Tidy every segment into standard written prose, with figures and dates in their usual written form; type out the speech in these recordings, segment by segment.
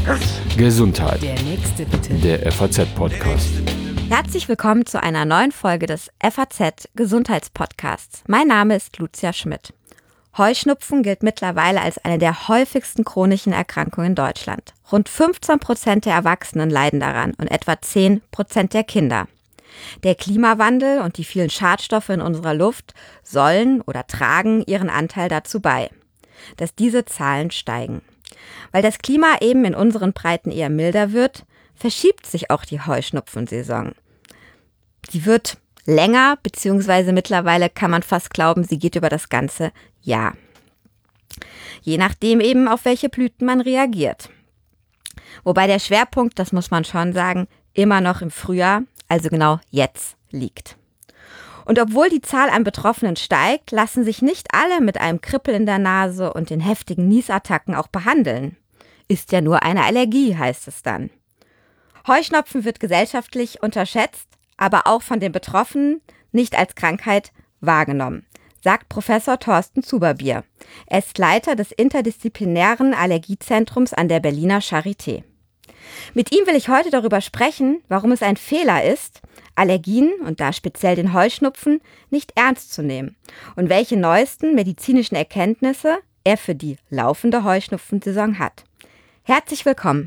Gesundheit. Der nächste bitte. Der FAZ-Podcast. Herzlich willkommen zu einer neuen Folge des FAZ-Gesundheitspodcasts. Mein Name ist Lucia Schmidt. Heuschnupfen gilt mittlerweile als eine der häufigsten chronischen Erkrankungen in Deutschland. Rund 15% der Erwachsenen leiden daran und etwa 10% der Kinder. Der Klimawandel und die vielen Schadstoffe in unserer Luft sollen oder tragen ihren Anteil dazu bei, dass diese Zahlen steigen. Weil das Klima eben in unseren Breiten eher milder wird, verschiebt sich auch die Heuschnupfensaison. Sie wird länger, beziehungsweise mittlerweile kann man fast glauben, sie geht über das ganze Jahr. Je nachdem eben, auf welche Blüten man reagiert. Wobei der Schwerpunkt, das muss man schon sagen, immer noch im Frühjahr, also genau jetzt, liegt. Und obwohl die Zahl an Betroffenen steigt, lassen sich nicht alle mit einem Kribbel in der Nase und den heftigen Niesattacken auch behandeln. Ist ja nur eine Allergie, heißt es dann. Heuschnupfen wird gesellschaftlich unterschätzt, aber auch von den Betroffenen nicht als Krankheit wahrgenommen, sagt Professor Thorsten Zuberbier. Er ist Leiter des interdisziplinären Allergiezentrums an der Berliner Charité. Mit ihm will ich heute darüber sprechen, warum es ein Fehler ist, Allergien und da speziell den Heuschnupfen nicht ernst zu nehmen und welche neuesten medizinischen Erkenntnisse er für die laufende Heuschnupfensaison hat. Herzlich willkommen.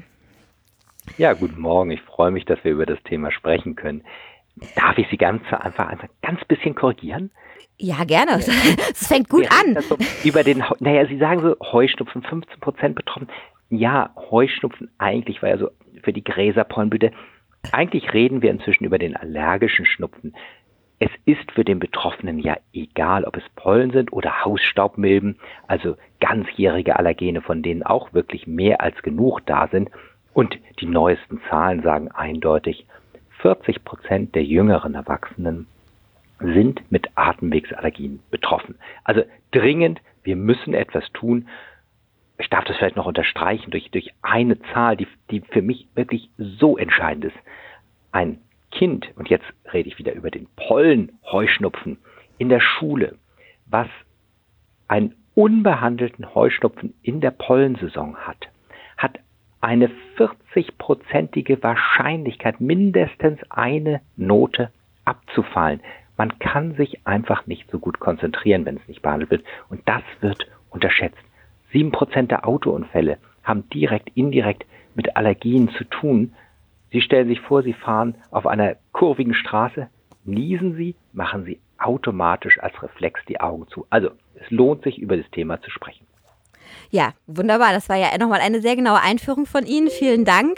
Ja, guten Morgen. Ich freue mich, dass wir über das Thema sprechen können. Darf ich Sie einfach ein ganz bisschen korrigieren? Ja, gerne. Es fängt gut an. Sie sagen so, Heuschnupfen, 15% betroffen. Ja, Heuschnupfen eigentlich war ja so für die Gräserpollenblüte. Eigentlich reden wir inzwischen über den allergischen Schnupfen. Es ist für den Betroffenen ja egal, ob es Pollen sind oder Hausstaubmilben, also ganzjährige Allergene, von denen auch wirklich mehr als genug da sind. Und die neuesten Zahlen sagen eindeutig, 40% der jüngeren Erwachsenen sind mit Atemwegsallergien betroffen. Also dringend, wir müssen etwas tun. Ich darf das vielleicht noch unterstreichen durch eine Zahl, die für mich wirklich so entscheidend ist. Ein Kind, und jetzt rede ich wieder über den Pollenheuschnupfen in der Schule, was einen unbehandelten Heuschnupfen in der Pollensaison hat eine 40-prozentige Wahrscheinlichkeit, mindestens eine Note abzufallen. Man kann sich einfach nicht so gut konzentrieren, wenn es nicht behandelt wird. Und das wird unterschätzt. 7% der Autounfälle haben direkt, indirekt mit Allergien zu tun. Sie stellen sich vor, Sie fahren auf einer kurvigen Straße, niesen Sie, machen Sie automatisch als Reflex die Augen zu. Also, es lohnt sich, über das Thema zu sprechen. Ja, wunderbar. Das war ja nochmal eine sehr genaue Einführung von Ihnen. Vielen Dank.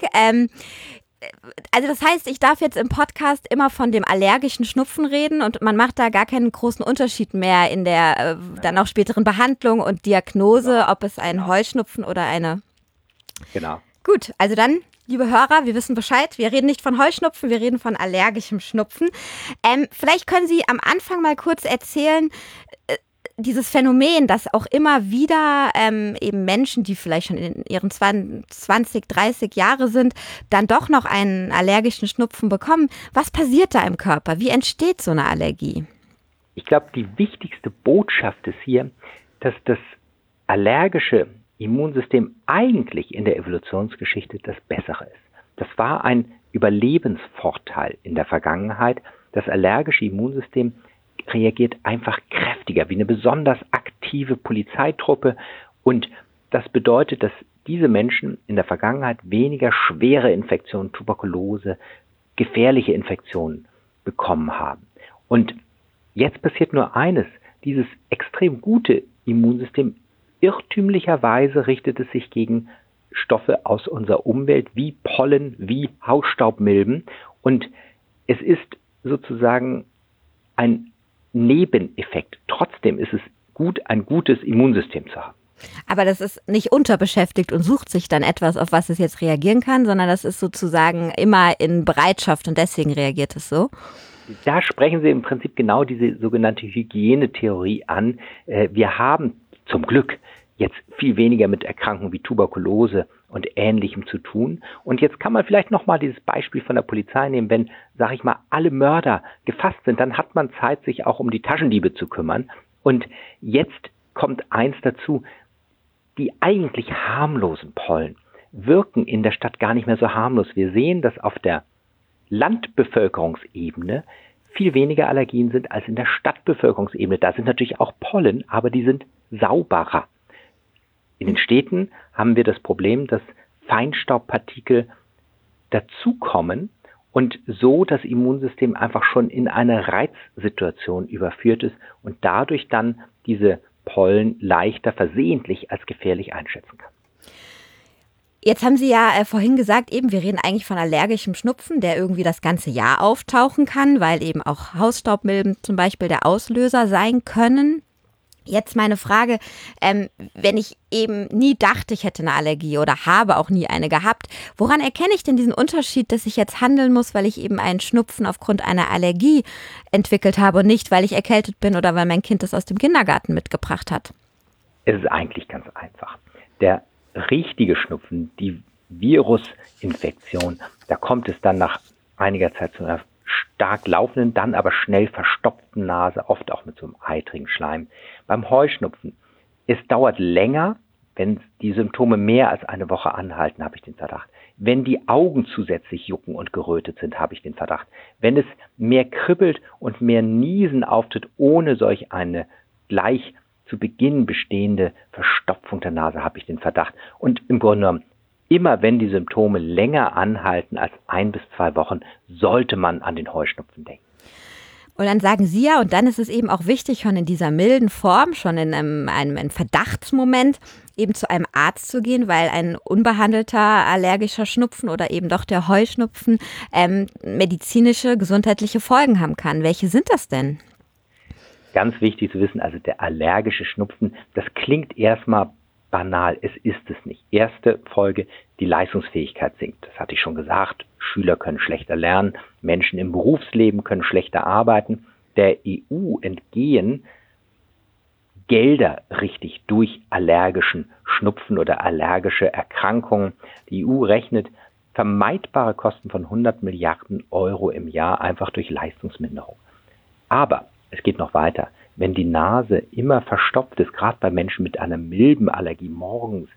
Also das heißt, ich darf jetzt im Podcast immer von dem allergischen Schnupfen reden und man macht da gar keinen großen Unterschied mehr in der dann auch späteren Behandlung und Diagnose, ob es ein Heuschnupfen oder eine... Genau. Gut, also dann, liebe Hörer, wir wissen Bescheid. Wir reden nicht von Heuschnupfen, wir reden von allergischem Schnupfen. Vielleicht können Sie am Anfang mal kurz erzählen, dieses Phänomen, dass auch immer wieder eben Menschen, die vielleicht schon in ihren 20, 30 Jahre sind, dann doch noch einen allergischen Schnupfen bekommen. Was passiert da im Körper? Wie entsteht so eine Allergie? Ich glaube, die wichtigste Botschaft ist hier, dass das allergische Immunsystem eigentlich in der Evolutionsgeschichte das Bessere ist. Das war ein Überlebensvorteil in der Vergangenheit. Das allergische Immunsystem reagiert einfach kräftiger, wie eine besonders aktive Polizeitruppe. Und das bedeutet, dass diese Menschen in der Vergangenheit weniger schwere Infektionen, Tuberkulose, gefährliche Infektionen bekommen haben. Und jetzt passiert nur eines, dieses extrem gute Immunsystem, irrtümlicherweise richtet es sich gegen Stoffe aus unserer Umwelt, wie Pollen, wie Hausstaubmilben. Und es ist sozusagen ein Nebeneffekt. Trotzdem ist es gut, ein gutes Immunsystem zu haben. Aber das ist nicht unterbeschäftigt und sucht sich dann etwas, auf was es jetzt reagieren kann, sondern das ist sozusagen immer in Bereitschaft und deswegen reagiert es so. Da sprechen Sie im Prinzip genau diese sogenannte Hygienetheorie an. Wir haben zum Glück jetzt viel weniger mit Erkrankungen wie Tuberkulose und Ähnlichem zu tun. Und jetzt kann man vielleicht nochmal dieses Beispiel von der Polizei nehmen. Wenn, sage ich mal, alle Mörder gefasst sind, dann hat man Zeit, sich auch um die Taschendiebe zu kümmern. Und jetzt kommt eins dazu, die eigentlich harmlosen Pollen wirken in der Stadt gar nicht mehr so harmlos. Wir sehen, dass auf der Landbevölkerungsebene viel weniger Allergien sind als in der Stadtbevölkerungsebene. Da sind natürlich auch Pollen, aber die sind sauberer. In den Städten haben wir das Problem, dass Feinstaubpartikel dazukommen und so das Immunsystem einfach schon in eine Reizsituation überführt ist und dadurch dann diese Pollen leichter versehentlich als gefährlich einschätzen kann. Jetzt haben Sie ja vorhin gesagt, eben wir reden eigentlich von allergischem Schnupfen, der irgendwie das ganze Jahr auftauchen kann, weil eben auch Hausstaubmilben zum Beispiel der Auslöser sein können. Jetzt meine Frage, wenn ich eben nie dachte, ich hätte eine Allergie oder habe auch nie eine gehabt, woran erkenne ich denn diesen Unterschied, dass ich jetzt handeln muss, weil ich eben einen Schnupfen aufgrund einer Allergie entwickelt habe und nicht, weil ich erkältet bin oder weil mein Kind das aus dem Kindergarten mitgebracht hat? Es ist eigentlich ganz einfach. Der richtige Schnupfen, die Virusinfektion, da kommt es dann nach einiger Zeit zu einer stark laufenden, dann aber schnell verstopften Nase, oft auch mit so einem eitrigen Schleim. Beim Heuschnupfen, es dauert länger, wenn die Symptome mehr als eine Woche anhalten, habe ich den Verdacht. Wenn die Augen zusätzlich jucken und gerötet sind, habe ich den Verdacht. Wenn es mehr kribbelt und mehr Niesen auftritt, ohne solch eine gleich zu Beginn bestehende Verstopfung der Nase, habe ich den Verdacht. Und im Grunde genommen, immer wenn die Symptome länger anhalten als 1 bis 2 Wochen, sollte man an den Heuschnupfen denken. Und dann sagen Sie ja, und dann ist es eben auch wichtig, schon in dieser milden Form, schon in einem Verdachtsmoment, eben zu einem Arzt zu gehen, weil ein unbehandelter allergischer Schnupfen oder eben doch der Heuschnupfen medizinische, gesundheitliche Folgen haben kann. Welche sind das denn? Ganz wichtig zu wissen, also der allergische Schnupfen, das klingt erstmal banal, es ist es nicht. Erste Folge, die Leistungsfähigkeit sinkt. Das hatte ich schon gesagt. Schüler können schlechter lernen, Menschen im Berufsleben können schlechter arbeiten. Der EU entgehen Gelder richtig durch allergischen Schnupfen oder allergische Erkrankungen. Die EU rechnet vermeidbare Kosten von 100 Milliarden Euro im Jahr einfach durch Leistungsminderung. Aber es geht noch weiter. Wenn die Nase immer verstopft ist, gerade bei Menschen mit einer Milbenallergie morgens,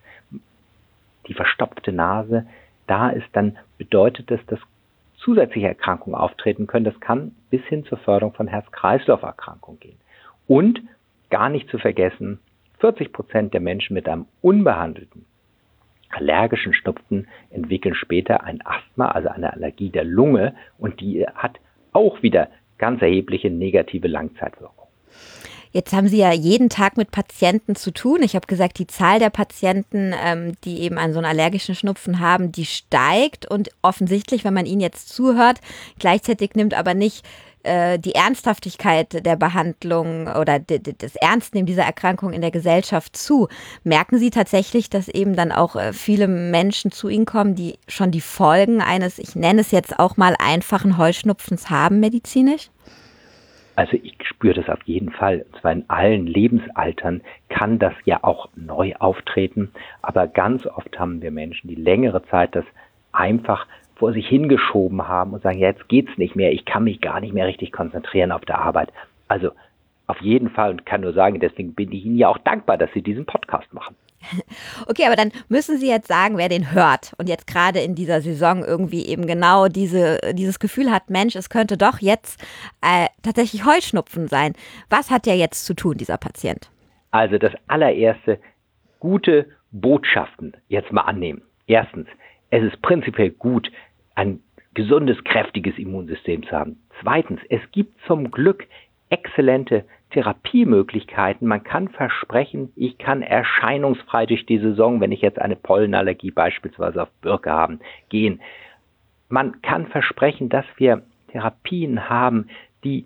die verstopfte Nase da ist, dann bedeutet das, dass zusätzliche Erkrankungen auftreten können. Das kann bis hin zur Förderung von Herz-Kreislauf-Erkrankungen gehen. Und gar nicht zu vergessen, 40% der Menschen mit einem unbehandelten allergischen Schnupfen entwickeln später ein Asthma, also eine Allergie der Lunge, und die hat auch wieder ganz erhebliche negative Langzeitwirkung. Jetzt haben Sie ja jeden Tag mit Patienten zu tun. Ich habe gesagt, die Zahl der Patienten, die eben einen so einen allergischen Schnupfen haben, die steigt. Und offensichtlich, wenn man Ihnen jetzt zuhört, gleichzeitig nimmt aber nicht die Ernsthaftigkeit der Behandlung oder das Ernstnehmen dieser Erkrankung in der Gesellschaft zu. Merken Sie tatsächlich, dass eben dann auch viele Menschen zu Ihnen kommen, die schon die Folgen eines, ich nenne es jetzt auch mal, einfachen Heuschnupfens haben medizinisch? Also ich spüre das auf jeden Fall. Und zwar in allen Lebensaltern kann das ja auch neu auftreten. Aber ganz oft haben wir Menschen, die längere Zeit das einfach vor sich hingeschoben haben und sagen, ja, jetzt geht's nicht mehr, ich kann mich gar nicht mehr richtig konzentrieren auf der Arbeit. Also auf jeden Fall, und kann nur sagen, deswegen bin ich Ihnen ja auch dankbar, dass Sie diesen Podcast machen. Okay, aber dann müssen Sie jetzt sagen, wer den hört und jetzt gerade in dieser Saison irgendwie eben genau dieses Gefühl hat, Mensch, es könnte doch jetzt tatsächlich Heuschnupfen sein. Was hat der jetzt zu tun, dieser Patient? Also das allererste, gute Botschaften jetzt mal annehmen. Erstens, es ist prinzipiell gut, ein gesundes, kräftiges Immunsystem zu haben. Zweitens, es gibt zum Glück exzellente Therapiemöglichkeiten. Man kann versprechen, ich kann erscheinungsfrei durch die Saison, wenn ich jetzt eine Pollenallergie beispielsweise auf Birke habe, gehen. Man kann versprechen, dass wir Therapien haben, die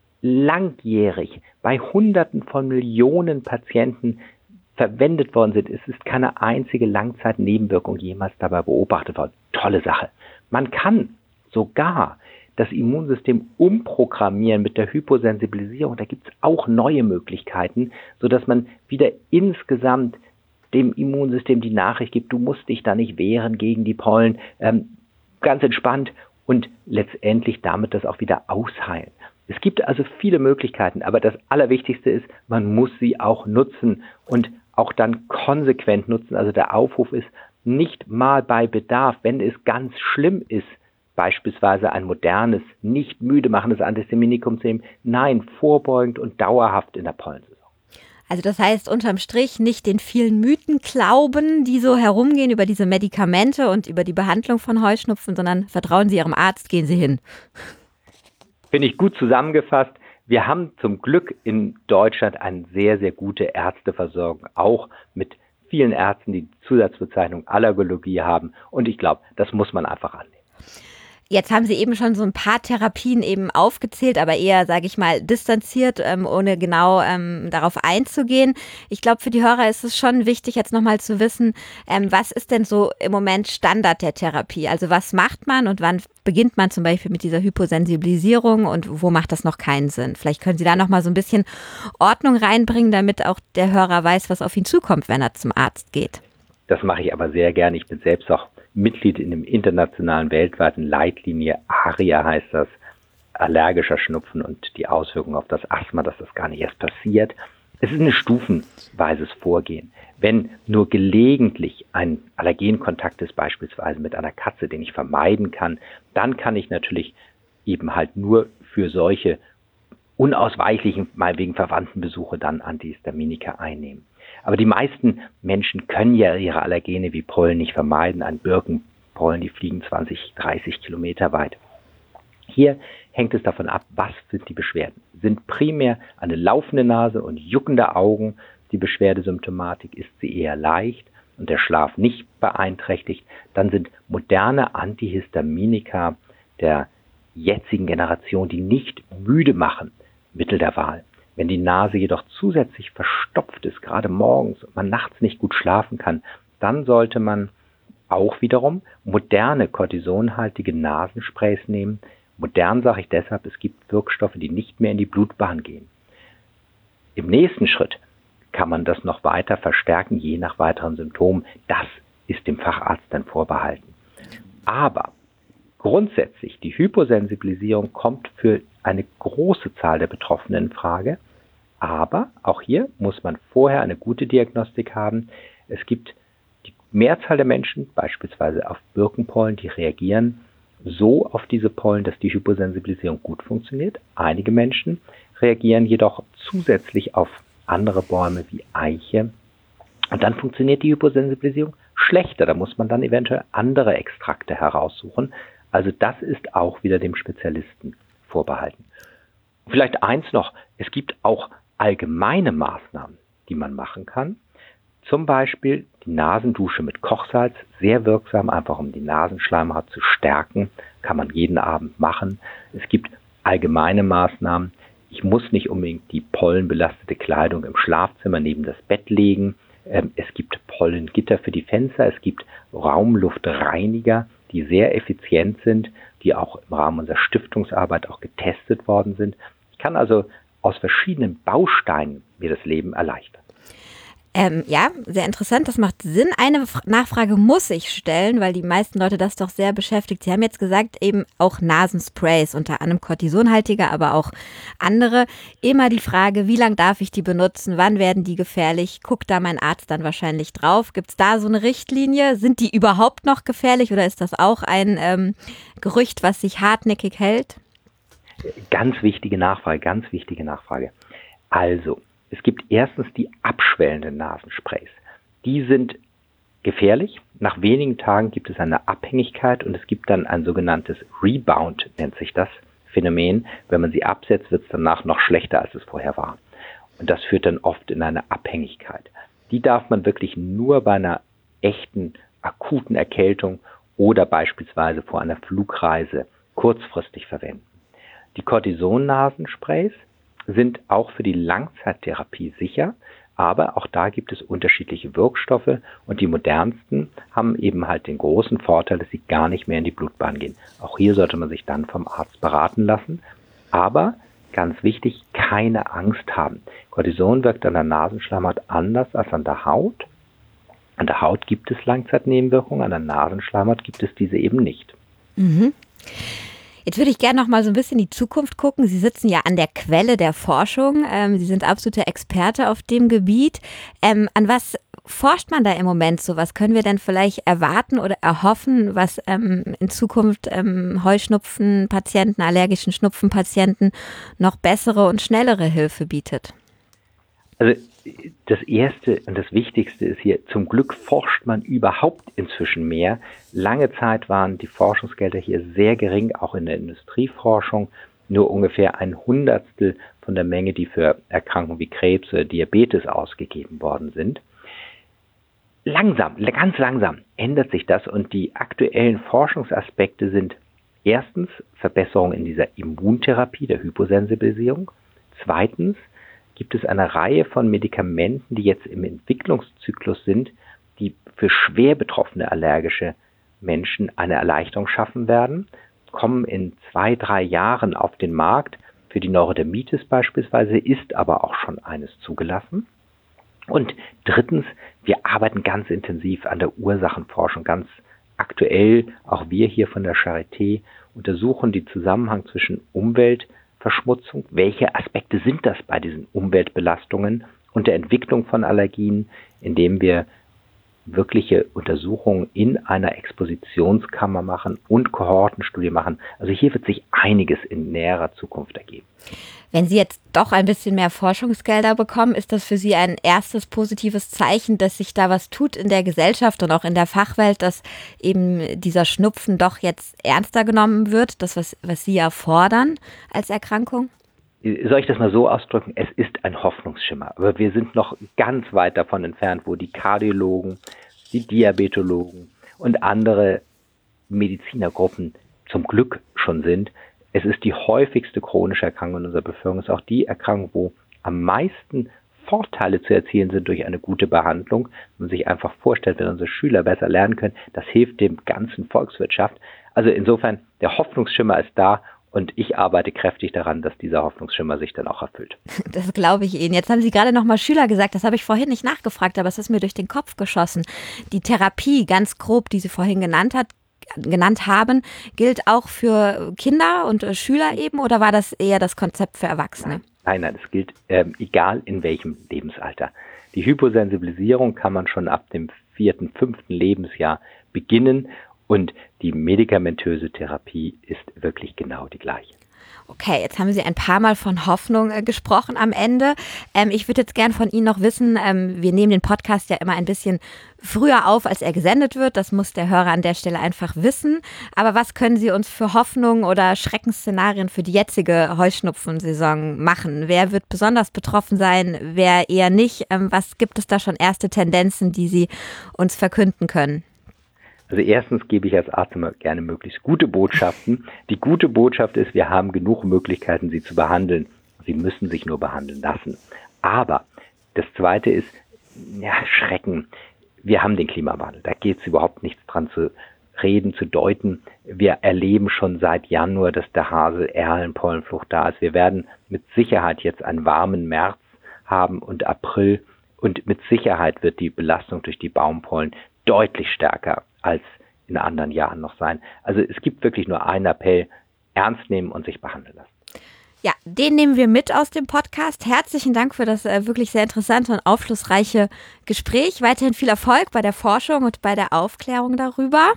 langjährig bei Hunderten von Millionen Patienten verwendet worden sind. Es ist keine einzige Langzeitnebenwirkung jemals dabei beobachtet worden. Tolle Sache. Man kann sogar das Immunsystem umprogrammieren mit der Hyposensibilisierung. Da gibt es auch neue Möglichkeiten, sodass man wieder insgesamt dem Immunsystem die Nachricht gibt, du musst dich da nicht wehren gegen die Pollen, ganz entspannt und letztendlich damit das auch wieder ausheilen. Es gibt also viele Möglichkeiten, aber das Allerwichtigste ist, man muss sie auch nutzen und auch dann konsequent nutzen. Also der Aufruf ist, nicht mal bei Bedarf, wenn es ganz schlimm ist, beispielsweise ein modernes, nicht müde machendes Antihistaminikum zu nehmen. Nein, vorbeugend und dauerhaft in der Pollensaison. Also das heißt, unterm Strich nicht den vielen Mythen glauben, die so herumgehen über diese Medikamente und über die Behandlung von Heuschnupfen, sondern vertrauen Sie Ihrem Arzt, gehen Sie hin. Finde ich gut zusammengefasst. Wir haben zum Glück in Deutschland eine sehr, sehr gute Ärzteversorgung, auch mit vielen Ärzten, die Zusatzbezeichnung Allergologie haben. Und ich glaube, das muss man einfach annehmen. Jetzt haben Sie eben schon so ein paar Therapien eben aufgezählt, aber eher, sage ich mal, distanziert, ohne genau darauf einzugehen. Ich glaube, für die Hörer ist es schon wichtig, jetzt nochmal zu wissen, was ist denn so im Moment Standard der Therapie? Also was macht man und wann beginnt man zum Beispiel mit dieser Hyposensibilisierung und wo macht das noch keinen Sinn? Vielleicht können Sie da nochmal so ein bisschen Ordnung reinbringen, damit auch der Hörer weiß, was auf ihn zukommt, wenn er zum Arzt geht. Das mache ich aber sehr gerne. Ich bin selbst auch Mitglied in dem internationalen weltweiten Leitlinie, ARIA heißt das, allergischer Schnupfen und die Auswirkungen auf das Asthma, dass das gar nicht erst passiert. Es ist ein stufenweises Vorgehen. Wenn nur gelegentlich ein Allergenkontakt ist, beispielsweise mit einer Katze, den ich vermeiden kann, dann kann ich natürlich eben halt nur für solche unausweichlichen, meinetwegen Verwandtenbesuche dann Antihistaminika einnehmen. Aber die meisten Menschen können ja ihre Allergene wie Pollen nicht vermeiden. Ein Birkenpollen, die fliegen 20, 30 Kilometer weit. Hier hängt es davon ab, was sind die Beschwerden. Sind primär eine laufende Nase und juckende Augen die Beschwerdesymptomatik, ist sie eher leicht und der Schlaf nicht beeinträchtigt, dann sind moderne Antihistaminika der jetzigen Generation, die nicht müde machen, Mittel der Wahl. Wenn die Nase jedoch zusätzlich verstopft ist, gerade morgens und man nachts nicht gut schlafen kann, dann sollte man auch wiederum moderne kortisonhaltige Nasensprays nehmen. Modern sage ich deshalb, es gibt Wirkstoffe, die nicht mehr in die Blutbahn gehen. Im nächsten Schritt kann man das noch weiter verstärken, je nach weiteren Symptomen. Das ist dem Facharzt dann vorbehalten. Aber grundsätzlich, die Hyposensibilisierung kommt für eine große Zahl der Betroffenen in Frage. Aber auch hier muss man vorher eine gute Diagnostik haben. Es gibt die Mehrzahl der Menschen, beispielsweise auf Birkenpollen, die reagieren so auf diese Pollen, dass die Hyposensibilisierung gut funktioniert. Einige Menschen reagieren jedoch zusätzlich auf andere Bäume wie Eiche. Und dann funktioniert die Hyposensibilisierung schlechter. Da muss man dann eventuell andere Extrakte heraussuchen. Also das ist auch wieder dem Spezialisten vorbehalten. Vielleicht eins noch, es gibt auch allgemeine Maßnahmen, die man machen kann. Zum Beispiel die Nasendusche mit Kochsalz, sehr wirksam, einfach um die Nasenschleimhaut zu stärken, kann man jeden Abend machen. Es gibt allgemeine Maßnahmen. Ich muss nicht unbedingt die pollenbelastete Kleidung im Schlafzimmer neben das Bett legen. Es gibt Pollengitter für die Fenster, es gibt Raumluftreiniger, die sehr effizient sind, die auch im Rahmen unserer Stiftungsarbeit auch getestet worden sind. Ich kann also aus verschiedenen Bausteinen mir das Leben erleichtern. Ja, sehr interessant, das macht Sinn. Eine Nachfrage muss ich stellen, weil die meisten Leute das doch sehr beschäftigt. Sie haben jetzt gesagt, eben auch Nasensprays, unter anderem kortisonhaltige, aber auch andere. Immer die Frage, wie lange darf ich die benutzen, wann werden die gefährlich? Guckt da mein Arzt dann wahrscheinlich drauf? Gibt es da so eine Richtlinie? Sind die überhaupt noch gefährlich oder ist das auch ein Gerücht, was sich hartnäckig hält? Ganz wichtige Nachfrage. Also, es gibt erstens die abschwellenden Nasensprays. Die sind gefährlich. Nach wenigen Tagen gibt es eine Abhängigkeit und es gibt dann ein sogenanntes Rebound, nennt sich das Phänomen. Wenn man sie absetzt, wird es danach noch schlechter, als es vorher war. Und das führt dann oft in eine Abhängigkeit. Die darf man wirklich nur bei einer echten, akuten Erkältung oder beispielsweise vor einer Flugreise kurzfristig verwenden. Die Cortison-Nasensprays sind auch für die Langzeittherapie sicher, aber auch da gibt es unterschiedliche Wirkstoffe und die modernsten haben eben halt den großen Vorteil, dass sie gar nicht mehr in die Blutbahn gehen. Auch hier sollte man sich dann vom Arzt beraten lassen, aber ganz wichtig, keine Angst haben. Cortison wirkt an der Nasenschleimhaut anders als an der Haut. An der Haut gibt es Langzeitnebenwirkungen, an der Nasenschleimhaut gibt es diese eben nicht. Mhm. Jetzt würde ich gerne noch mal so ein bisschen in die Zukunft gucken. Sie sitzen ja an der Quelle der Forschung. Sie sind absoluter Experte auf dem Gebiet. An was forscht man da im Moment so? Was können wir denn vielleicht erwarten oder erhoffen, was in Zukunft Heuschnupfenpatienten, allergischen Schnupfenpatienten noch bessere und schnellere Hilfe bietet? Also das Erste und das Wichtigste ist hier, zum Glück forscht man überhaupt inzwischen mehr. Lange Zeit waren die Forschungsgelder hier sehr gering, auch in der Industrieforschung, nur ungefähr 1/100 von der Menge, die für Erkrankungen wie Krebs oder Diabetes ausgegeben worden sind. Langsam, ganz langsam ändert sich das und die aktuellen Forschungsaspekte sind erstens Verbesserung in dieser Immuntherapie, der Hyposensibilisierung. Zweitens gibt es eine Reihe von Medikamenten, die jetzt im Entwicklungszyklus sind, die für schwer betroffene allergische Menschen eine Erleichterung schaffen werden, kommen in 2-3 Jahren auf den Markt. Für die Neurodermitis beispielsweise ist aber auch schon eines zugelassen. Und drittens, wir arbeiten ganz intensiv an der Ursachenforschung, ganz aktuell. Auch wir hier von der Charité untersuchen den Zusammenhang zwischen Umweltverschmutzung, welche Aspekte sind das bei diesen Umweltbelastungen und der Entwicklung von Allergien, indem wir wirkliche Untersuchungen in einer Expositionskammer machen und Kohortenstudie machen. Also hier wird sich einiges in näherer Zukunft ergeben. Wenn Sie jetzt doch ein bisschen mehr Forschungsgelder bekommen, ist das für Sie ein erstes positives Zeichen, dass sich da was tut in der Gesellschaft und auch in der Fachwelt, dass eben dieser Schnupfen doch jetzt ernster genommen wird, das, was Sie ja fordern als Erkrankung? Soll ich das mal so ausdrücken? Es ist ein Hoffnungsschimmer, aber wir sind noch ganz weit davon entfernt, wo die Kardiologen, die Diabetologen und andere Medizinergruppen zum Glück schon sind. Es ist die häufigste chronische Erkrankung in unserer Bevölkerung. Es ist auch die Erkrankung, wo am meisten Vorteile zu erzielen sind durch eine gute Behandlung. Wenn man sich einfach vorstellt, wenn unsere Schüler besser lernen können, das hilft dem ganzen Volkswirtschaft. Also insofern, der Hoffnungsschimmer ist da. Und ich arbeite kräftig daran, dass dieser Hoffnungsschimmer sich dann auch erfüllt. Das glaube ich Ihnen. Jetzt haben Sie gerade nochmal Schüler gesagt, das habe ich vorhin nicht nachgefragt, aber es ist mir durch den Kopf geschossen. Die Therapie, ganz grob, die Sie vorhin genannt haben, gilt auch für Kinder und Schüler eben, oder war das eher das Konzept für Erwachsene? Nein, es gilt egal in welchem Lebensalter. Die Hyposensibilisierung kann man schon ab dem 4., 5. Lebensjahr beginnen. Und die medikamentöse Therapie ist wirklich genau die gleiche. Okay, jetzt haben Sie ein paar Mal von Hoffnung gesprochen am Ende. Ich würde jetzt gern von Ihnen noch wissen, wir nehmen den Podcast ja immer ein bisschen früher auf, als er gesendet wird. Das muss der Hörer an der Stelle einfach wissen. Aber was können Sie uns für Hoffnung oder Schreckensszenarien für die jetzige Heuschnupfensaison machen? Wer wird besonders betroffen sein, wer eher nicht? Was gibt es da schon erste Tendenzen, die Sie uns verkünden können? Also erstens gebe ich als Arzt immer gerne möglichst gute Botschaften. Die gute Botschaft ist, wir haben genug Möglichkeiten, sie zu behandeln. Sie müssen sich nur behandeln lassen. Aber das Zweite ist, Schrecken. Wir haben den Klimawandel. Da geht es überhaupt nichts dran zu reden, zu deuten. Wir erleben schon seit Januar, dass der Hasel-Erlen-Pollenflucht da ist. Wir werden mit Sicherheit jetzt einen warmen März haben und April. Und mit Sicherheit wird die Belastung durch die Baumpollen deutlich stärker als in anderen Jahren noch sein. Also es gibt wirklich nur einen Appell, ernst nehmen und sich behandeln lassen. Ja, den nehmen wir mit aus dem Podcast. Herzlichen Dank für das wirklich sehr interessante und aufschlussreiche Gespräch. Weiterhin viel Erfolg bei der Forschung und bei der Aufklärung darüber.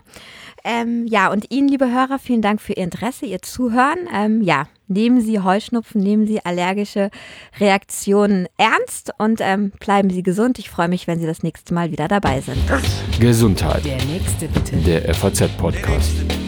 Und Ihnen, liebe Hörer, vielen Dank für Ihr Interesse, Ihr Zuhören. Nehmen Sie Heuschnupfen, nehmen Sie allergische Reaktionen ernst und bleiben Sie gesund. Ich freue mich, wenn Sie das nächste Mal wieder dabei sind. Gesundheit. Der nächste bitte. Der FAZ-Podcast.